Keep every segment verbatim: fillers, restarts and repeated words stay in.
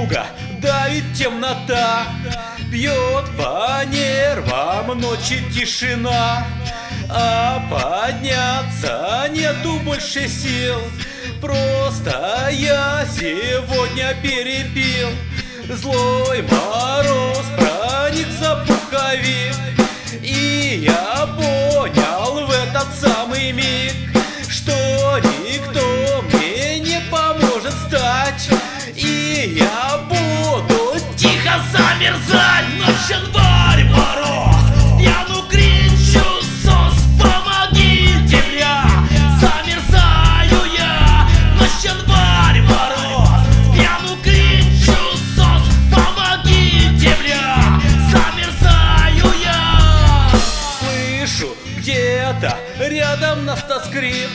туго давит темнота, бьет по нервам ночи тишина, а подняться нету больше сил. Просто я сегодня перепил. Злой мороз проник за пуховик, и я понял в этот самый миг, что никто мне не поможет встать, и я буду тихо замерзать. Ночь, январь, мороз, пьяну кричу: сос, помогите мне, замерзаю я. Ночь, январь, мороз, пьяну кричу: сос, помогите мне, замерзаю я. Слышу где-то рядом настоскрип,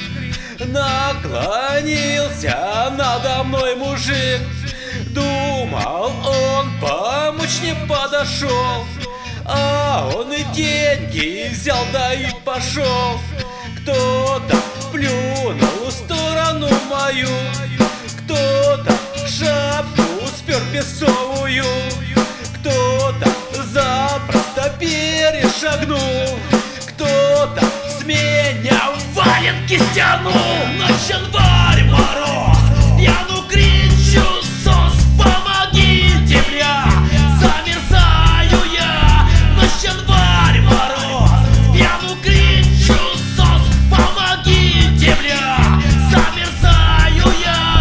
наклонился надо мной мужик. Думал, он помочь не подошел, а он и деньги взял, да и пошел. Кто-то плюнул в сторону мою, кто-то шапку спер песовую, кто-то запросто перешагнул, кто-то с меня валенки стянул. Ночь, январь, мороз, пьяну кричу: сос, помогите мне, замерзаю я. Ночь, январь, мороз, пьяну кричу: сос, помогите мне, замерзаю я.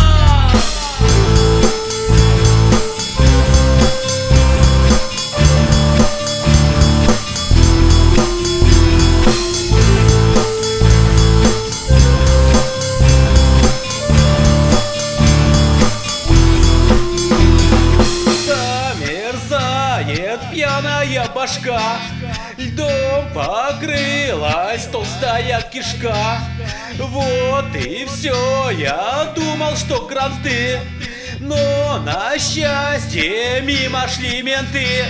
Пьяная башка, льдом покрылась толстая кишка. Вот и все, я думал, что кранты, но на счастье мимо шли менты.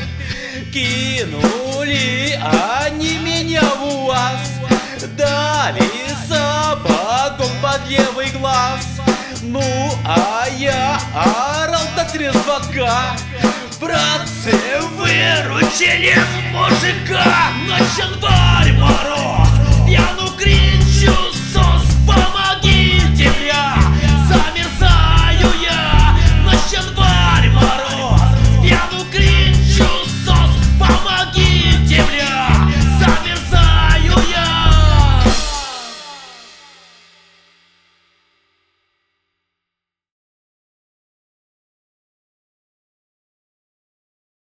Кинули они меня в УАЗ, дали сапогом под левый глаз. Ну а я орал до трезвака: братцы, выручили мужика. Ночь, январь, мороз,